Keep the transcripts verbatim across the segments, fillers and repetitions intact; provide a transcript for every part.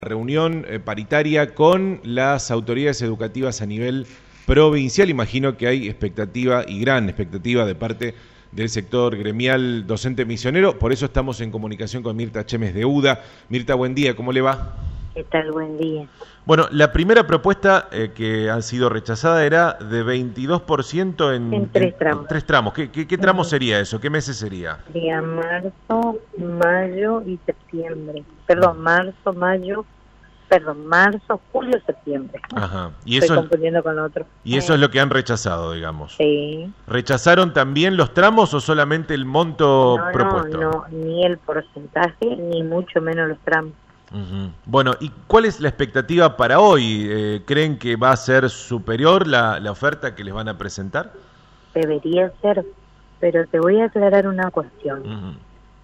Reunión eh, paritaria con las autoridades educativas a nivel provincial. Imagino que hay expectativa y gran expectativa de parte del sector gremial docente misionero. Por eso estamos en comunicación con Mirta Chemes de UDA. Mirta, buen día, ¿cómo le va? ¿Qué tal? Buen día. Bueno, la primera propuesta eh, que ha sido rechazada era de veintidós por ciento en, en tres en, tramos. En tres tramos. ¿Qué, qué, qué tramo uh-huh. sería eso? ¿Qué meses sería? Sería marzo, mayo y septiembre. Perdón, marzo, mayo, perdón, marzo, julio, septiembre. Ajá. Y Estoy eso confundiendo con otro. Y eso eh. es lo que han rechazado, digamos. Sí. ¿Rechazaron también los tramos o solamente el monto no, propuesto? No, no, ni el porcentaje, ni mucho menos los tramos. Uh-huh. Bueno, ¿y cuál es la expectativa para hoy? Eh, ¿Creen que va a ser superior la, la oferta que les van a presentar? Debería ser, pero te voy a aclarar una cuestión. Uh-huh.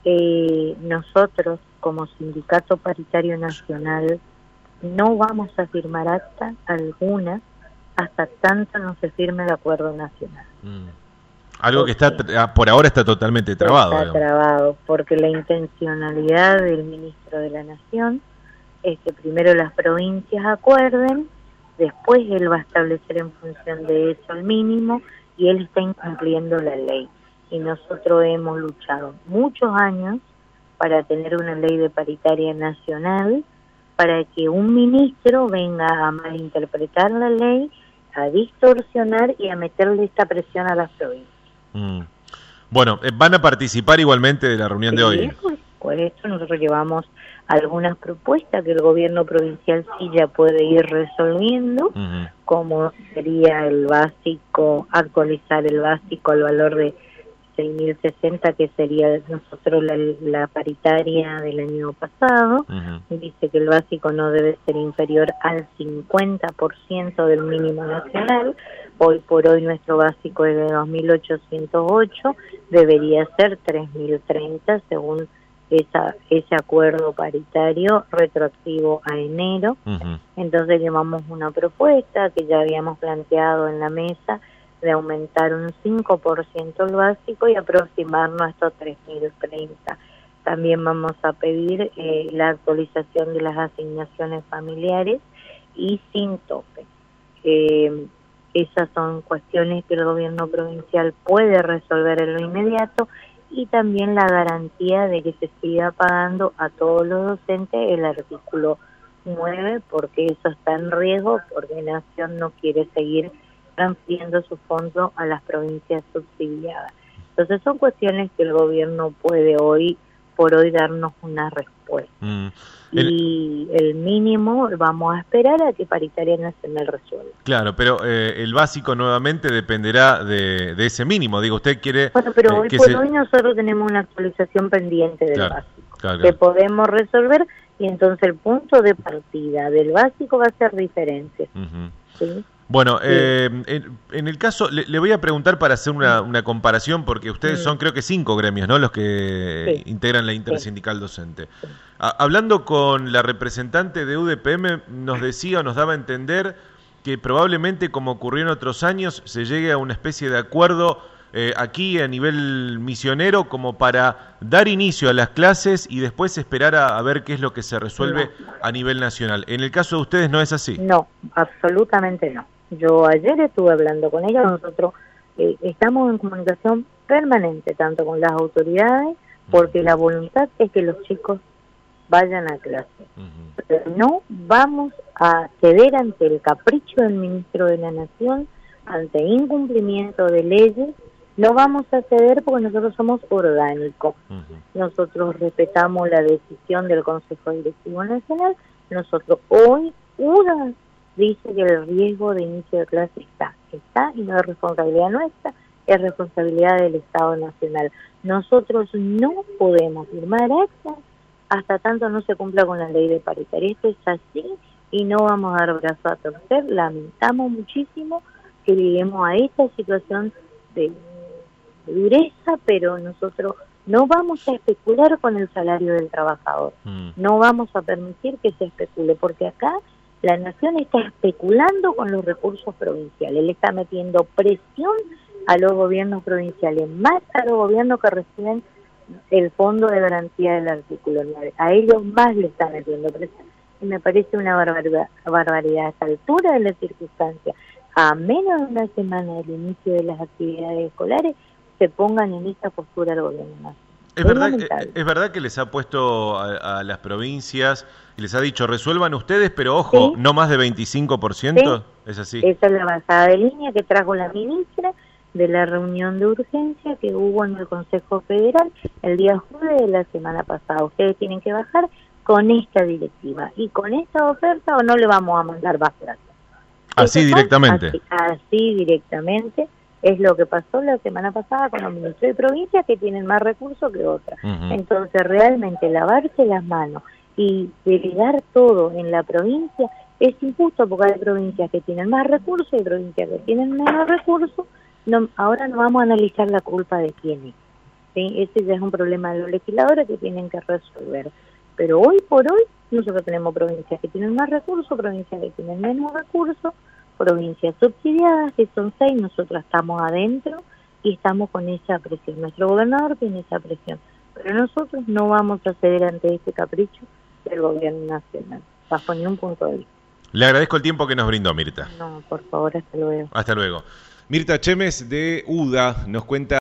eh, nosotros, como Sindicato Paritario Nacional, no vamos a firmar acta alguna hasta tanto no se firme el acuerdo nacional. Uh-huh. Algo que está por ahora está totalmente trabado. Está digamos. trabado, porque la intencionalidad del ministro de la Nación es que primero las provincias acuerden, después él va a establecer en función de eso el mínimo, y él está incumpliendo la ley. Y nosotros hemos luchado muchos años para tener una ley de paritaria nacional, para que un ministro venga a malinterpretar la ley, a distorsionar y a meterle esta presión a las provincias. Mm. Bueno, ¿van a participar igualmente de la reunión sí, de hoy? Pues, por eso nosotros llevamos algunas propuestas que el gobierno provincial sí ya puede ir resolviendo, uh-huh. como sería el básico, actualizar el básico al valor de seis mil sesenta, que sería nosotros la, la paritaria del año pasado. Uh-huh. Dice que el básico no debe ser inferior al cincuenta por ciento del mínimo nacional. Hoy por hoy nuestro básico es de dos mil ochocientos ocho, debería ser tres mil treinta según esa, ese acuerdo paritario retroactivo a enero. Uh-huh. Entonces llevamos una propuesta que ya habíamos planteado en la mesa de aumentar un cinco por ciento el básico y aproximarnos a estos tres mil treinta. También vamos a pedir eh, la actualización de las asignaciones familiares y sin tope. Eh, esas son cuestiones que el gobierno provincial puede resolver en lo inmediato, y también la garantía de que se siga pagando a todos los docentes el artículo nueve, porque eso está en riesgo, porque Nación no quiere seguir transfiriendo su fondo a las provincias subsidiadas. Entonces son cuestiones que el gobierno puede hoy por hoy darnos una respuesta. Mm. El... Y el mínimo vamos a esperar a que Paritaria Nacional resuelva. Claro, pero eh, el básico nuevamente dependerá de, de ese mínimo. Digo, usted quiere... Bueno, pero eh, hoy que por se... hoy nosotros tenemos una actualización pendiente del claro, básico, claro, que claro. podemos resolver, y entonces el punto de partida del básico va a ser diferente. Uh-huh. ¿Sí? Bueno, eh, en, en el caso, le, le voy a preguntar para hacer una, una comparación, porque ustedes son creo que cinco gremios, ¿no?, los que sí. integran la intersindical docente. Sí. A, hablando con la representante de U D P M, nos decía o nos daba a entender que probablemente, como ocurrió en otros años, se llegue a una especie de acuerdo eh, aquí a nivel misionero como para dar inicio a las clases y después esperar a, a ver qué es lo que se resuelve no. a nivel nacional. En el caso de ustedes, ¿no es así? No, absolutamente no. Yo ayer estuve hablando con ella, nosotros eh, estamos en comunicación permanente, tanto con las autoridades, porque la voluntad es que los chicos vayan a clase. Uh-huh. Pero no vamos a ceder ante el capricho del ministro de la Nación, ante incumplimiento de leyes, no vamos a ceder porque nosotros somos orgánicos. Uh-huh. Nosotros respetamos la decisión del Consejo Directivo Nacional. Nosotros hoy, una dice que el riesgo de inicio de clase está, está y no es responsabilidad nuestra, es responsabilidad del Estado Nacional. Nosotros no podemos firmar actas hasta tanto no se cumpla con la ley de paritaria. Esto es así y no vamos a dar brazo a torcer. Lamentamos muchísimo que lleguemos a esta situación de, de dureza, pero nosotros no vamos a especular con el salario del trabajador. Mm. No vamos a permitir que se especule, porque acá la Nación está especulando con los recursos provinciales, le está metiendo presión a los gobiernos provinciales, más a los gobiernos que reciben el fondo de garantía del artículo nueve. A ellos más le están metiendo presión. y me parece una barbaridad, barbaridad a esta altura de la circunstancia, a menos de una semana del inicio de las actividades escolares, se pongan en esta postura el gobierno nacional. Es verdad, es verdad que les ha puesto a, a las provincias y les ha dicho resuelvan ustedes, pero ojo, ¿sí? No más de veinticinco por ciento, ¿sí? Es así. Esa es la bajada de línea que trajo la ministra de la reunión de urgencia que hubo en el Consejo Federal el día jueves de la semana pasada. Ustedes tienen que bajar con esta directiva y con esta oferta o no le vamos a mandar más plata. Así directamente. Así, así directamente. Es lo que pasó la semana pasada con los ministros de provincia que tienen más recursos que otras. Uh-huh. Entonces, realmente lavarse las manos y delegar todo en la provincia es injusto porque hay provincias que tienen más recursos y provincias que tienen menos recursos. No, ahora no vamos a analizar la culpa de quién es. ¿Sí? Ese ya es un problema de los legisladores que tienen que resolver. Pero hoy por hoy nosotros tenemos provincias que tienen más recursos, provincias que tienen menos recursos, provincias subsidiadas, que son seis, nosotros estamos adentro y estamos con esa presión. Nuestro gobernador tiene esa presión, pero nosotros no vamos a ceder ante este capricho del gobierno nacional, bajo ningún punto de vista. Le agradezco el tiempo que nos brindó, Mirta. No, por favor, hasta luego. Hasta luego. Mirta Chemes de U D A nos cuenta